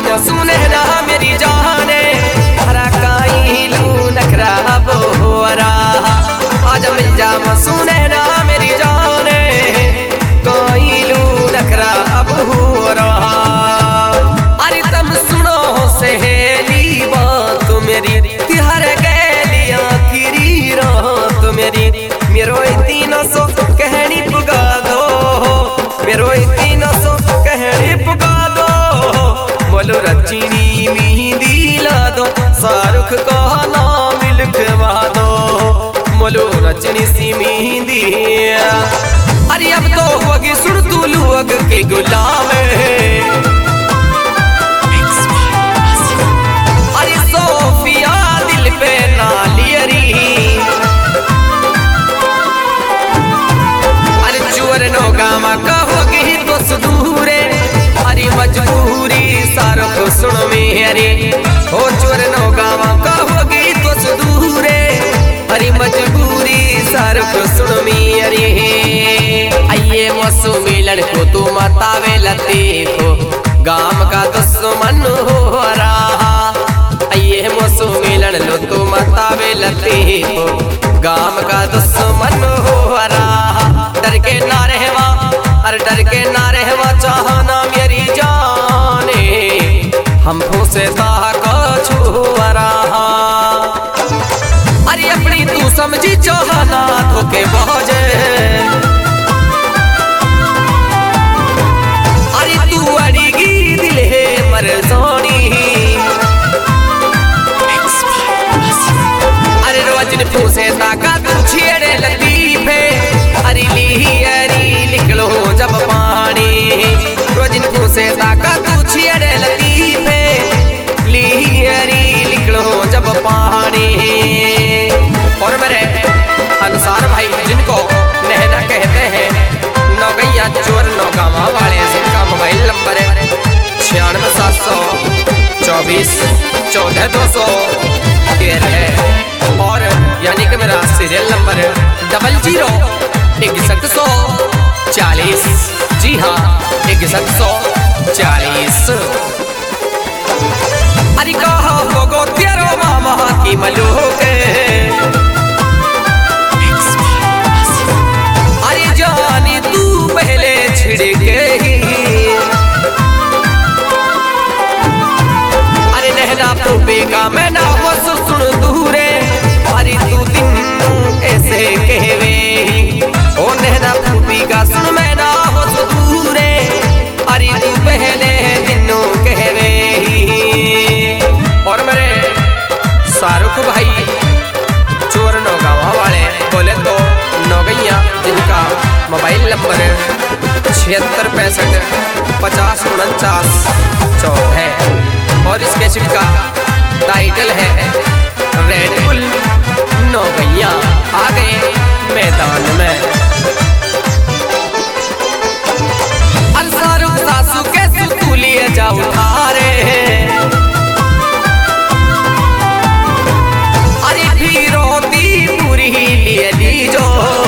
जामो सुने ना मेरी जाने हरा काई लू नखरा बोरा आज मिल जामो सुने ना मेरी जाने काई लू नखरा बोरा अरे तुम सुनो सहेली बात मेरी तिहर गैलिया किरी रात मेरी मेरो तीनों सो कहनी पुगा दो मेरो तीनों सो कहनी पुगा दो बोलो रचनी मेहंदी ला दो शाहरुख का नाम लिखवा दो बोलो रचनी सी मेहंदी अरे अब तो होगी सुन तू लोग के गुलाम अरे सोफिया दिल पे नालियरी अरे चोर नो गामा कहोगी तो सुदूरे अरे मजबूरी सारो को सुन मेरे हो चोर नो गामा कहोगी तो सुदूरे अरे मजबूरी सारो को सुन मेरे आइए मसू मिलन को तू मतावे लते को गाम का दुश्मन हो रहा आइए मसू मिलन लो तू मतावे लते को गाम का दुश्मन हो रहा डर के ना रहवा अरे डर के ना रहवा चाहना मेरी जाने हमको से को छुआ रहा अरे अपनी तू समझी चाहना धोखे बाजे अरे तू अड़ीगी दिल है मरजानी अरे रोज फूसे ताका तू छेड़े लतीफे अरे ली निकलो जब पानी रोजिन फूसे ताका तू छेड़े लतीफे ली निकलो जब पानी और मेरे अनुसार भाई जिनको नहना कहते हैं नौगैया चोर नौगावा वाले जिनका मोबाइल नंबर है 96 724 14 213 है और यानी कि मेरा सीरियल नंबर 00 जी हाँ 6140 अरे कहा होगो तेरो मामा की मलूक अरे जानी तू पहले छिड़ गई अरे नहना पोपे का मैं ना वो सुन दूरे अरे तू दिन ऐसे कहवे ओ नहना पोपी का सुन मैं ना वो दूरे अरे तू पहले दिनों कहवे और मेरे शाहरुख भाई चोर नौगावा वाले बोले तो नौगैया जिनका मोबाइल नंबर 76 65 49 है और इस कैसेट का टाइटल है रेड बुल नौगैया आ गए मैदान में अलसारू सासू कैसे तू लिए जा उठारे अरे फिरोती पूरी लिए लीजो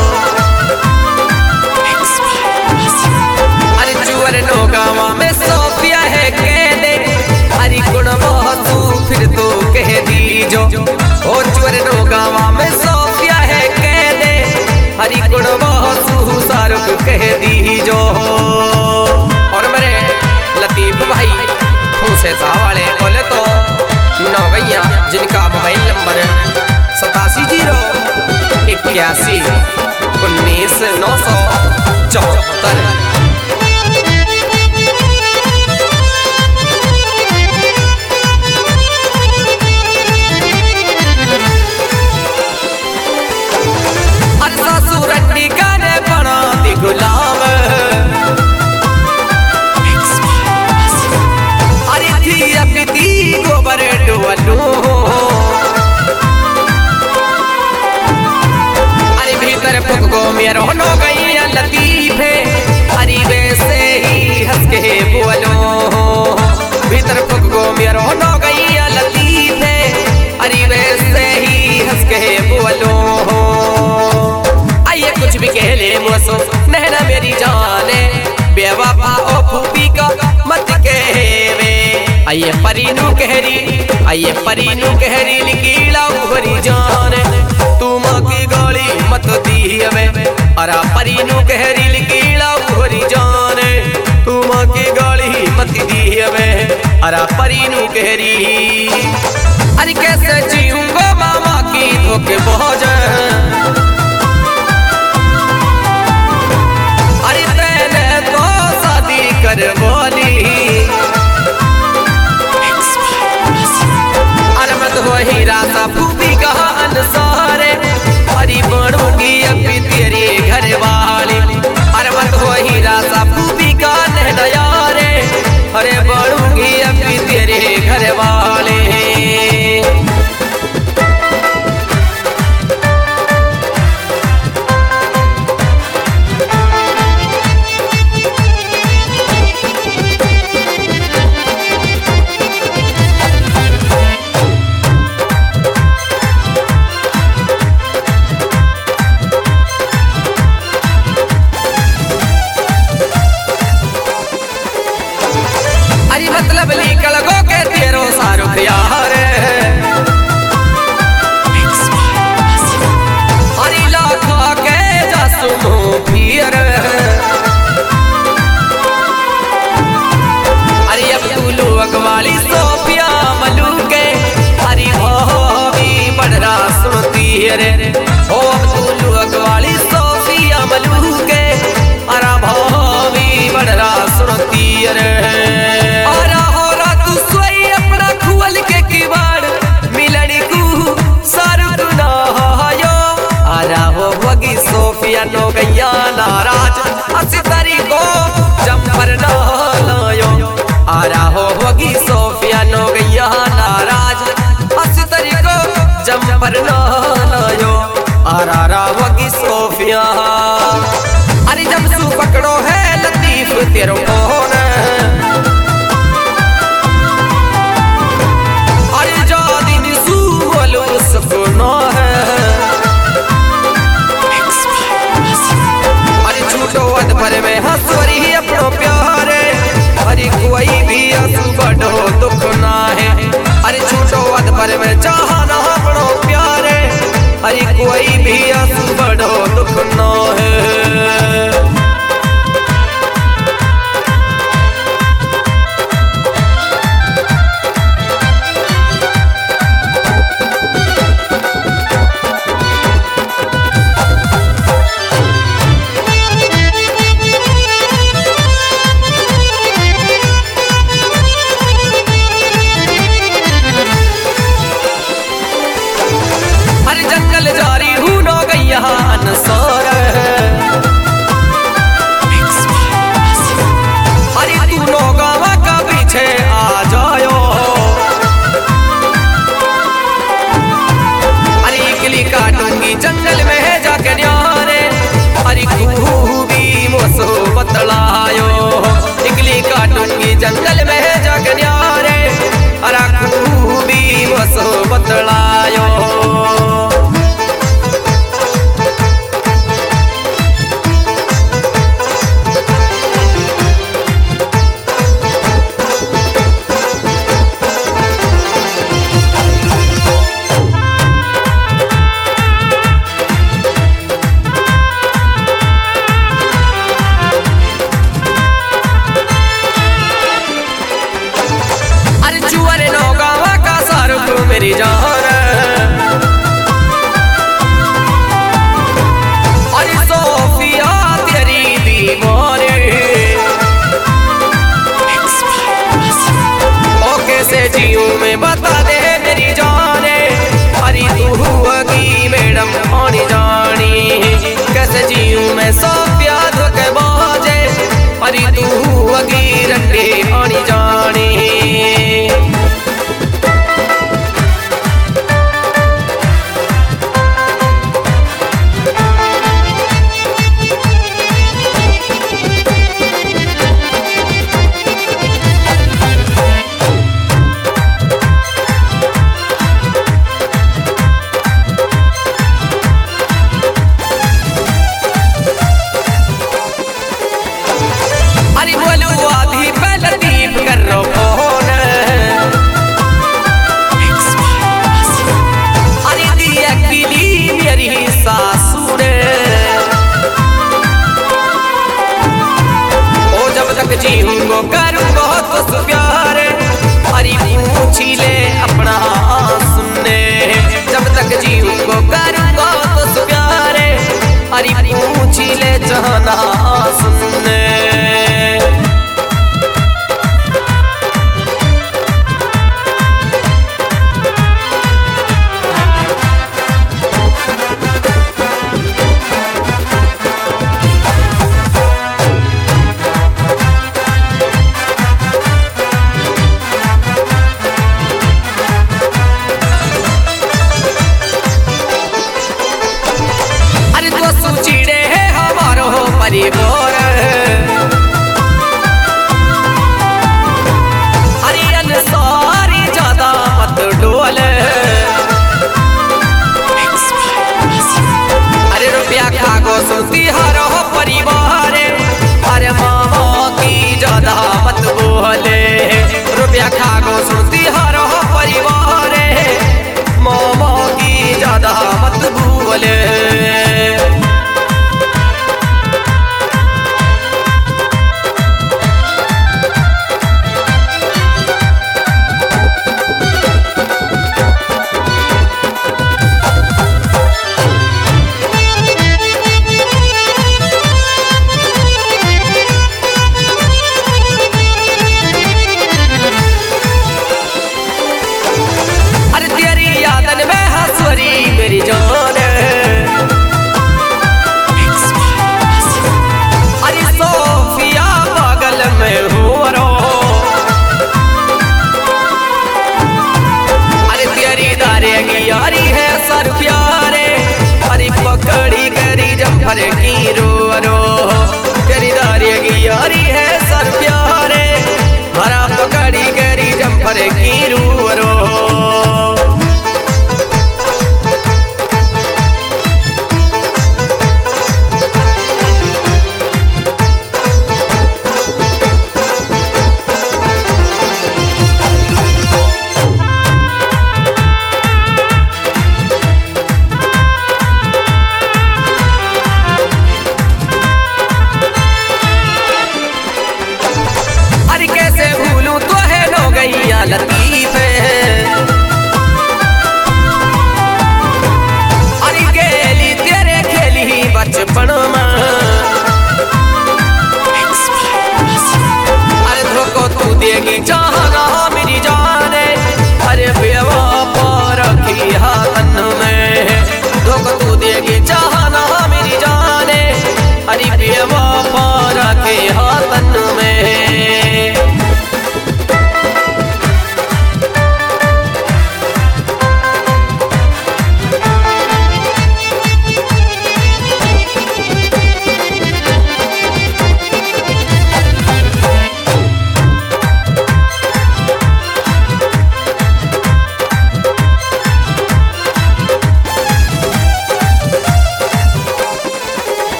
अरे चुअर नौगावा में सोफिया है कह दे अरे गुण तू फिर तो कह दीजो ओ चुअर नौगावा में सोफिया है कह दे हरी गुण तू शाहरुख कह दीजो और मेरे लतीफ भाई फूसे वाले बोले तो नौगैया जिनका मोबाइल नंबर 87 81 19 974 गुलाम अरे थी अपनी गोबर डुअलू अरे भीतर फुक गो मेरो नो गई लतीफे अरे वैसे ही हंस के बोलो भीतर फुक गो मेरो नो गई लतीफे अरे वैसे ही हंस के बोलो आइए कुछ भी कह ले मुझसे नहना मेरी जाने बेवफा ओ फूफी का मत कहवे आइए परीनू कहरी लिकीला उहरी जान तू माँ की गाली मत दी हमें अरा परीनू कहरी लिकीला उहरी जान तू माँ की गाली मत दी हमें अरा परीनू कहरी अरे कैसे जीऊंगा मामा की धोखे बहुत अरे मैंने तो शादी कर बोली अरे मैं तो हीरा सा फूफी का अनुसारे अरे बनूंगी अभी तेरी घर वाली अरे मैं तो हीरा सा फूफी का नयारे अरे बनूंगी अभी तेरे घर वाले मतलब निकल गो के तेरो सारो यार हरी लाखा के जासू फिर अरे अब तू लोग वाली सोफिया मलू के हरी भाभी बड़ा सुनती रे ओ अब तू लोग वाली सोफिया मलू के अरे भाभी बड़ा सुनती रे सोफिया नो गैया नाराज असी तरी को जम्पर न लायो आरा होगी सोफिया नो गैया नाराज असी तरी को जम्पर न लायो आरा होगी सोफिया अरे जब सू पकड़ो है लतीफ तेरो कौन अरे जो दिन सू बोलो सपना है भर में हंसवरी अपनो प्यारे अरे कोई भी आंसू बड़ो दुख ना है अरे छूटो अध भर में चाहना अपनो प्यारे अरे कोई भी आंसू बड़ो दुख ना है जारी हूँ नो गैया अनसार अरे तू नो गावा का पीछे आ जायो अरे इकली काटूंगी जंगल में जाके न्यारे अरे खूबी मोसो बतलायो इकली काटूंगी जंगल में जाके न्यारे अरे खूबी मोसो बतलायो मेरी जान अरे सोफिया तेरी दीवानी ओ कैसे जीऊं मैं बता दे मेरी जाने अरे तू होगी मैडम आनी जानी कैसे जीऊं मैं सोफिया धोखे बाजे अरे तू होगी रंडी